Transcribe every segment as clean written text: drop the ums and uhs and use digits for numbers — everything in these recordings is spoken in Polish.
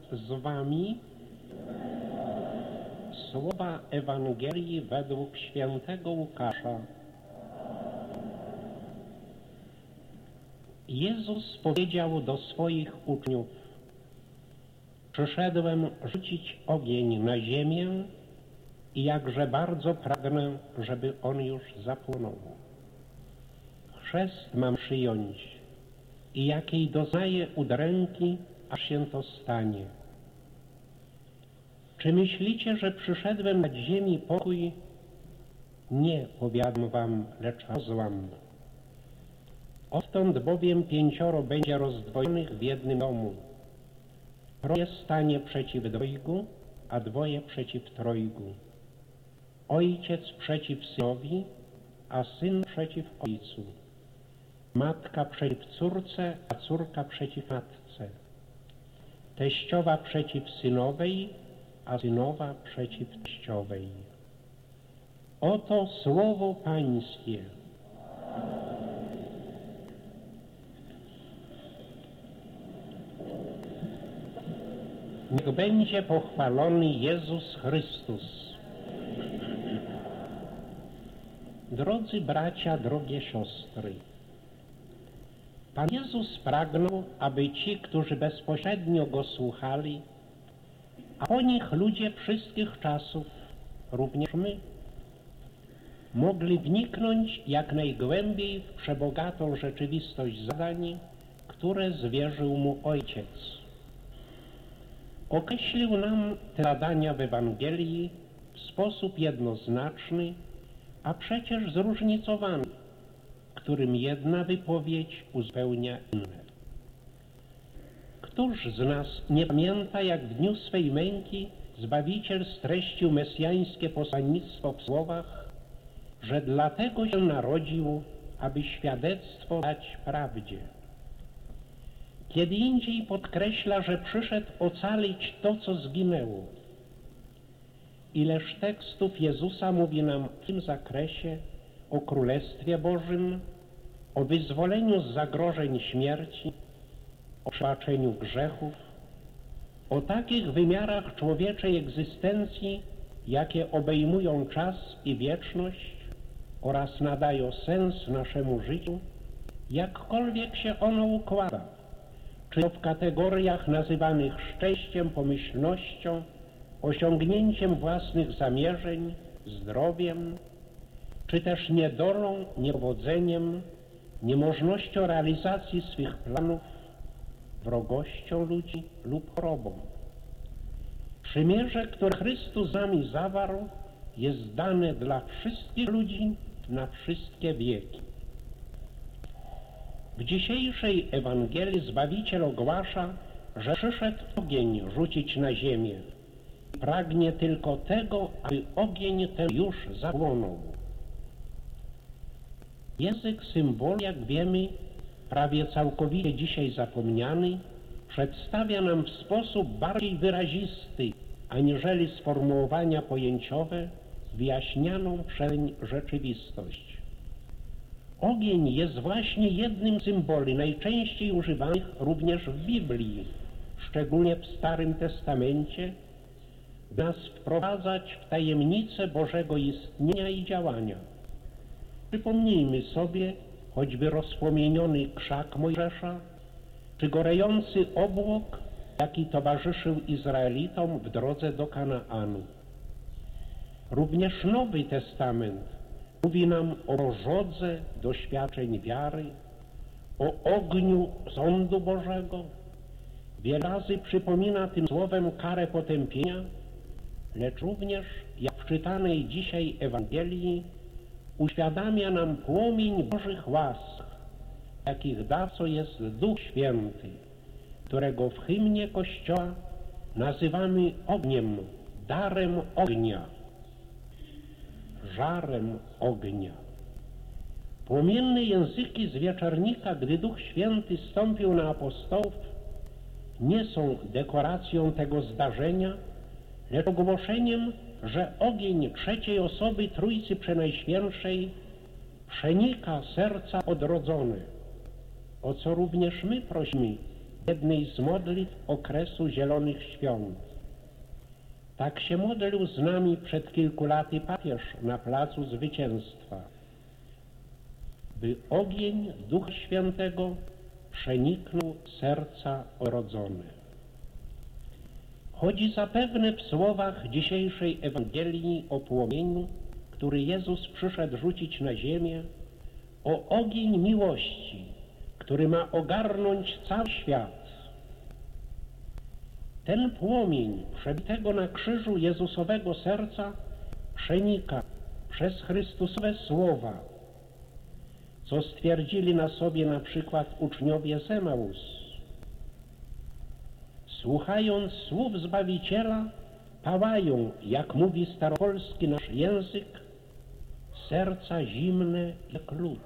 z wami słowa Ewangelii według świętego Łukasza. Jezus powiedział do swoich uczniów: przyszedłem rzucić ogień na ziemię i jakże bardzo pragnę, żeby on już zapłonął. Chrzest mam przyjąć i jakiej doznaję udręki, aż się to stanie. Czy myślicie, że przyszedłem nad ziemi pokój? Nie, powiadam wam, lecz rozłam. Odtąd bowiem 5 będzie rozdwojonych w jednym domu. 3 stanie przeciw 2, a 2 przeciw 3. Ojciec przeciw synowi, a syn przeciw ojcu. Matka przeciw córce, a córka przeciw matce. Teściowa przeciw synowej, a synowa przeciw teściowej. Oto słowo Pańskie. Niech będzie pochwalony Jezus Chrystus. Drodzy bracia, drogie siostry, Pan Jezus pragnął, aby ci, którzy bezpośrednio Go słuchali, a po nich ludzie wszystkich czasów, również my, mogli wniknąć jak najgłębiej w przebogatą rzeczywistość zadań, które zwierzył mu Ojciec. Określił nam te zadania w Ewangelii w sposób jednoznaczny, a przecież zróżnicowany, którym jedna wypowiedź uzupełnia inne. Któż z nas nie pamięta, jak w dniu swej męki Zbawiciel streścił mesjańskie posłannictwo w słowach, że dlatego się narodził, aby świadectwo dać prawdzie. Kiedy indziej podkreśla, że przyszedł ocalić to, co zginęło. Ileż tekstów Jezusa mówi nam w tym zakresie o Królestwie Bożym, o wyzwoleniu z zagrożeń śmierci, o przebaczeniu grzechów, o takich wymiarach człowieczej egzystencji, jakie obejmują czas i wieczność oraz nadają sens naszemu życiu, jakkolwiek się ono układa, czy to w kategoriach nazywanych szczęściem, pomyślnością, osiągnięciem własnych zamierzeń, zdrowiem, czy też niedolą, niepowodzeniem, niemożnością realizacji swych planów, wrogością ludzi lub chorobą. Przymierze, które Chrystus z nami zawarł, jest dane dla wszystkich ludzi na wszystkie wieki. W dzisiejszej Ewangelii Zbawiciel ogłasza, że przyszedł ogień rzucić na ziemię. Pragnie tylko tego, aby ogień ten już zapłonął. Język symbolu, jak wiemy, prawie całkowicie dzisiaj zapomniany, przedstawia nam w sposób bardziej wyrazisty, aniżeli sformułowania pojęciowe, wyjaśnianą przeń rzeczywistość. Ogień jest właśnie jednym z symboli najczęściej używanych również w Biblii, szczególnie w Starym Testamencie, by nas wprowadzać w tajemnicę Bożego istnienia i działania. Przypomnijmy sobie choćby rozpłomieniony krzak Mojżesza, czy gorejący obłok, jaki towarzyszył Izraelitom w drodze do Kanaanu. Również Nowy Testament mówi nam o żodze doświadczeń wiary, o ogniu sądu Bożego. Wiele razy przypomina tym słowem karę potępienia, lecz również, jak w czytanej dzisiaj Ewangelii, uświadamia nam płomień Bożych łask, jakich dawcą jest Duch Święty, którego w hymnie Kościoła nazywamy ogniem, darem ognia, żarem ognia. Płomienne języki z wieczornika, gdy Duch Święty stąpił na apostołów, nie są dekoracją tego zdarzenia, lecz ogłoszeniem, że ogień trzeciej osoby Trójcy Przenajświętszej przenika serca odrodzone, o co również my prosimy jednej z modlitw okresu Zielonych Świąt. Tak się modlił z nami przed kilku laty papież na Placu Zwycięstwa, by ogień Ducha Świętego przeniknął serca odrodzone. Chodzi zapewne w słowach dzisiejszej Ewangelii o płomieniu, który Jezus przyszedł rzucić na ziemię, o ogień miłości, który ma ogarnąć cały świat. Ten płomień przebitego na krzyżu Jezusowego serca przenika przez Chrystusowe słowa, co stwierdzili na sobie na przykład uczniowie z Emaus. Słuchając słów Zbawiciela, pałają, jak mówi staropolski nasz język, serca zimne jak lód.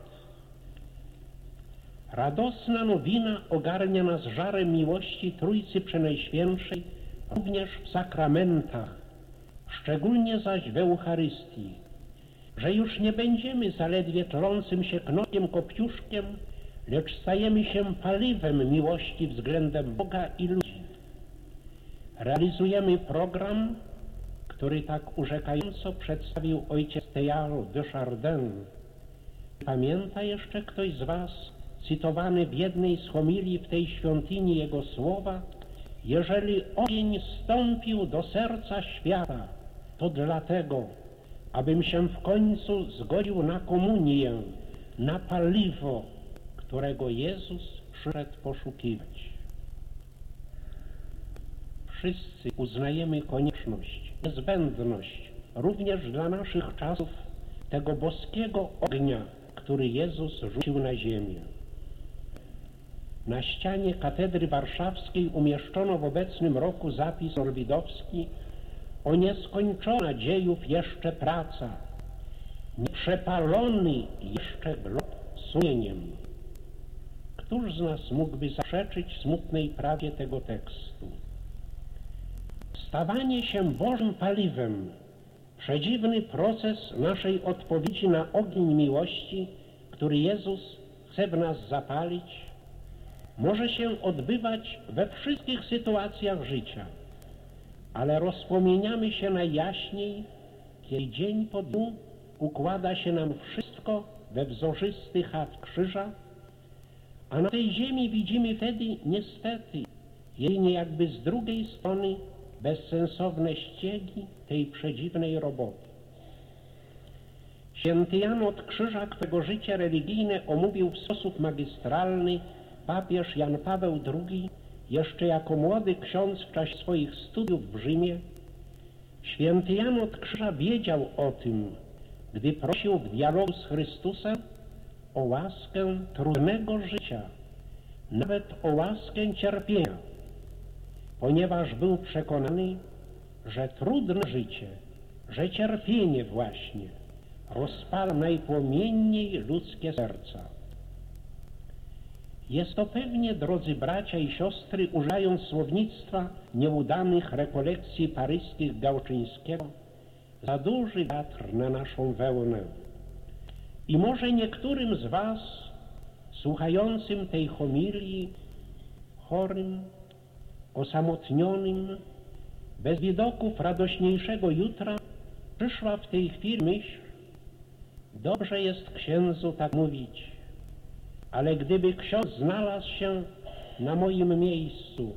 Radosna nowina ogarnia nas żarem miłości Trójcy Przenajświętszej również w sakramentach, szczególnie zaś w Eucharystii, że już nie będziemy zaledwie tlącym się knociem kopciuszkiem, lecz stajemy się paliwem miłości względem Boga i ludzi. Realizujemy program, który tak urzekająco przedstawił ojciec Teilhard de Chardin. Pamięta jeszcze ktoś z was cytowany w jednej z homilii w tej świątyni jego słowa: jeżeli ogień wstąpił do serca świata, to dlatego, abym się w końcu zgodził na komunię, na paliwo, którego Jezus przyszedł poszukiwać. Wszyscy uznajemy konieczność, niezbędność również dla naszych czasów tego boskiego ognia, który Jezus rzucił na ziemię. Na ścianie katedry warszawskiej umieszczono w obecnym roku zapis norwidowski o nieskończona dziejów jeszcze praca, nieprzepalony jeszcze glob sumieniem. Któż z nas mógłby zaprzeczyć smutnej prawdzie tego tekstu? Stawanie się Bożym paliwem, przedziwny proces naszej odpowiedzi na ogień miłości, który Jezus chce w nas zapalić, może się odbywać we wszystkich sytuacjach życia, ale rozpłomieniamy się najjaśniej, kiedy dzień po dniu układa się nam wszystko we wzorzysty chat krzyża, a na tej ziemi widzimy wtedy niestety jedynie jakby z drugiej strony bezsensowne ściegi tej przedziwnej roboty. Święty Jan od Krzyża, którego życie religijne omówił w sposób magistralny papież Jan Paweł II, jeszcze jako młody ksiądz w czasie swoich studiów w Rzymie, święty Jan od Krzyża wiedział o tym, gdy prosił w dialogu z Chrystusem o łaskę trudnego życia, nawet o łaskę cierpienia, ponieważ był przekonany, że trudne życie, że cierpienie właśnie rozpala najpłomienniej ludzkie serca. Jest to pewnie, drodzy bracia i siostry, używając słownictwa nieudanych rekolekcji paryskich Gałczyńskiego, za duży wiatr na naszą wełnę. I może niektórym z was, słuchającym tej homilii, chorym, osamotnionym, bez widoków radośniejszego jutra, przyszła w tej chwili myśl: dobrze jest księdzu tak mówić, ale gdyby ksiądz znalazł się na moim miejscu.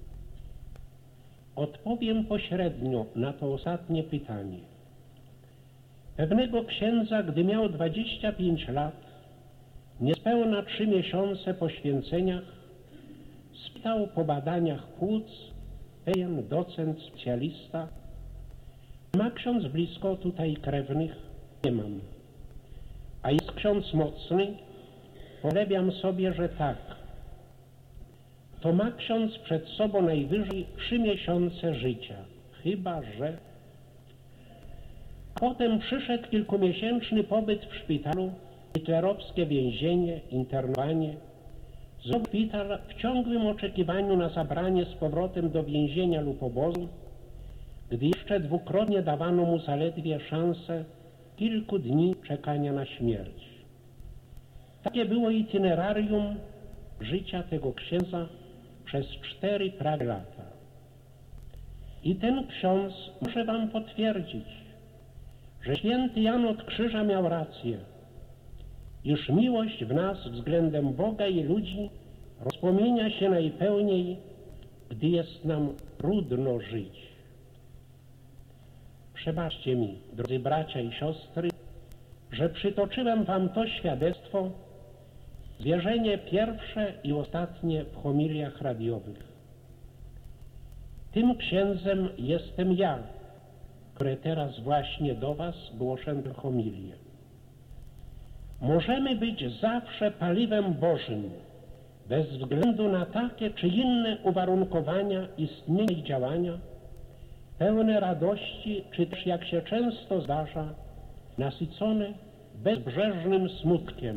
Odpowiem pośrednio na to ostatnie pytanie. Pewnego księdza, gdy miał 25 lat, niespełna 3 miesiące po święceniach, spytał po badaniach płuc pewien docent specjalista: ma ksiądz blisko tutaj krewnych? Nie mam. A jest ksiądz mocny? Polebiam sobie, że tak. To ma ksiądz przed sobą najwyżej 3 miesiące życia. Chyba że... Potem przyszedł kilkumiesięczny pobyt w szpitalu, hitlerowskie więzienie, internowanie. Znowu szpital w ciągłym oczekiwaniu na zabranie z powrotem do więzienia lub obozu, gdy jeszcze dwukrotnie dawano mu zaledwie szansę kilku dni czekania na śmierć. Takie było itinerarium życia tego księdza przez 4 prawie lata. I ten ksiądz może wam potwierdzić, że święty Jan od Krzyża miał rację, iż miłość w nas względem Boga i ludzi rozpłomienia się najpełniej, gdy jest nam trudno żyć. Przebaczcie mi, drodzy bracia i siostry, że przytoczyłem wam to świadectwo, zwierzenie pierwsze i ostatnie w homiliach radiowych. Tym księdzem jestem ja, który teraz właśnie do was głoszę tę homilię. Możemy być zawsze paliwem Bożym, bez względu na takie czy inne uwarunkowania istnienia i działania, pełne radości, czy też, jak się często zdarza, nasycone bezbrzeżnym smutkiem.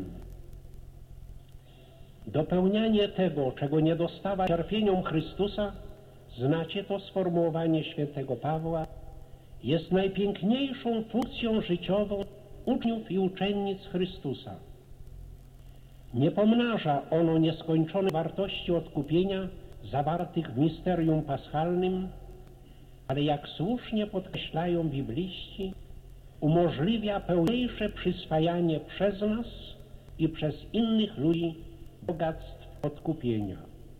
Dopełnianie tego, czego nie dostawa cierpieniom Chrystusa, znacie to sformułowanie świętego Pawła, jest najpiękniejszą funkcją życiową uczniów i uczennic Chrystusa. Nie pomnaża ono nieskończone wartości odkupienia zawartych w misterium paschalnym, ale jak słusznie podkreślają bibliści, umożliwia pełniejsze przyswajanie przez nas i przez innych ludzi bogactw odkupienia.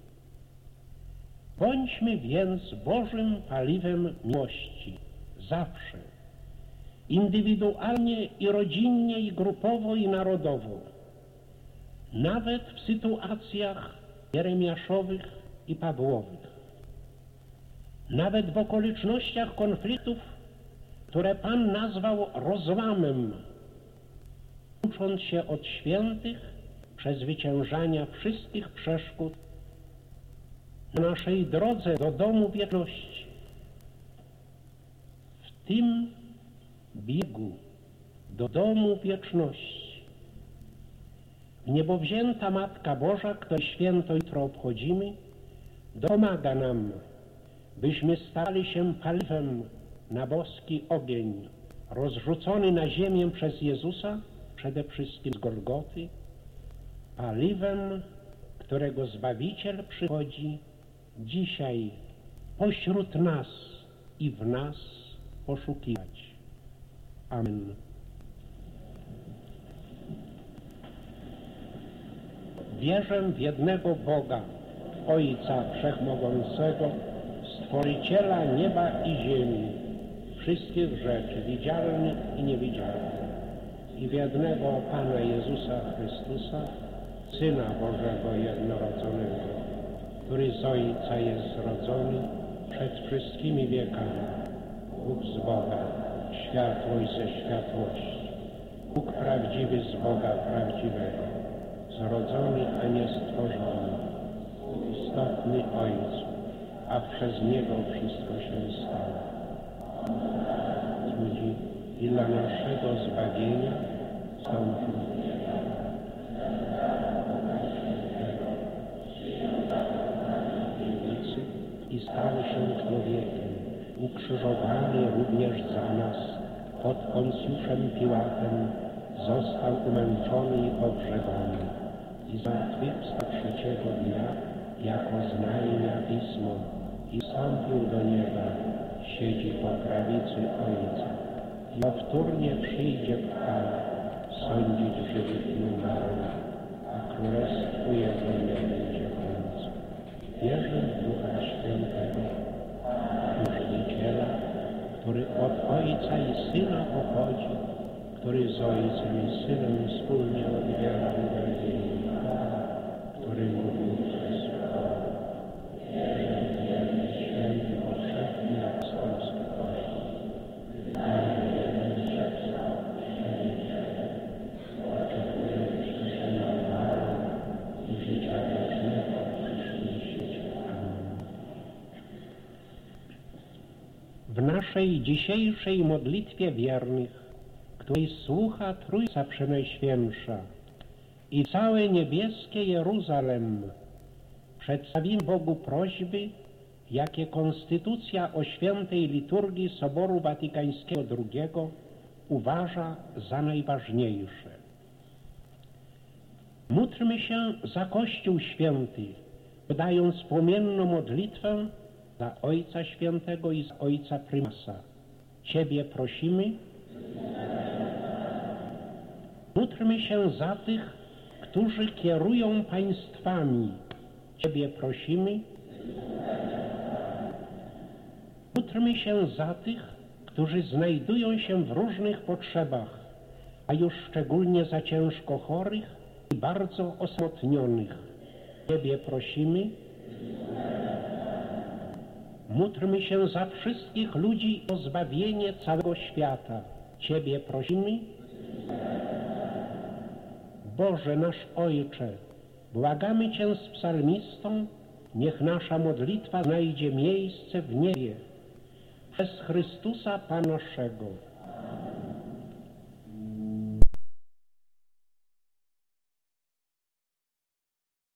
Bądźmy więc Bożym paliwem miłości, zawsze, indywidualnie i rodzinnie, i grupowo, i narodowo, nawet w sytuacjach jeremiaszowych i pawłowych, nawet w okolicznościach konfliktów, które Pan nazwał rozłamem, ucząc się od świętych przezwyciężania wszystkich przeszkód na naszej drodze do domu wieczności. W tym biegu do domu wieczności niebowzięta Matka Boża, której święto jutro obchodzimy, domaga nam, byśmy stali się paliwem na boski ogień, rozrzucony na ziemię przez Jezusa, przede wszystkim z Golgoty, paliwem, którego Zbawiciel przychodzi dzisiaj pośród nas i w nas poszukiwać. Amen. Wierzę w jednego Boga, Ojca Wszechmogącego, Stworzyciela nieba i ziemi, wszystkich rzeczy widzialnych i niewidzialnych, i w jednego Pana Jezusa Chrystusa, Syna Bożego jednorodzonego, który z Ojca jest zrodzony przed wszystkimi wiekami, Bóg z Boga, światłość ze światłości, Bóg prawdziwy z Boga prawdziwego, zrodzony, a nie stworzony, istotny Ojcu, a przez Niego wszystko się stało. Ludzi i dla naszego zbawienia stąpił i stał się człowiekiem, ukrzyżowany również za nas pod Poncjuszem Piłatem, został umęczony i pogrzebany i zmartwychwstał trzeciego dnia, jako znajmia Pismo, i wstąpił do nieba, siedzi po prawicy Ojca i powtórnie przyjdzie w chwale sądzić żywych i umarłych, a królestwu Jego nie będzie końca. Wierzę w Ducha Świętego, Chrzciciela, który od Ojca i Syna pochodzi, który z Ojcem i Synem wspólnie odbiera uwielbienie, który mówił przez Boga. Święty, powszechny, apostolski Kościół, oczekuję przyszłego i życia wiecznego w przyszłym świecie. Amen. W naszej dzisiejszej modlitwie wiernych, której słucha Trójca Przenajświętsza i całe niebieskie Jeruzalem, przedstawimy Bogu prośby, jakie Konstytucja o świętej liturgii Soboru Watykańskiego II uważa za najważniejsze. Módlmy się za Kościół Święty, podając płomienną modlitwę za Ojca Świętego i za Ojca Prymasa. Ciebie prosimy. Módlmy się za tych, którzy kierują państwami. Ciebie prosimy. Módlmy się za tych, którzy znajdują się w różnych potrzebach, a już szczególnie za ciężko chorych i bardzo osamotnionych. Ciebie prosimy. Módlmy się za wszystkich ludzi o zbawienie całego świata. Ciebie prosimy. Boże nasz Ojcze, błagamy Cię z psalmistą, niech nasza modlitwa znajdzie miejsce w niebie. Przez Chrystusa Pana naszego.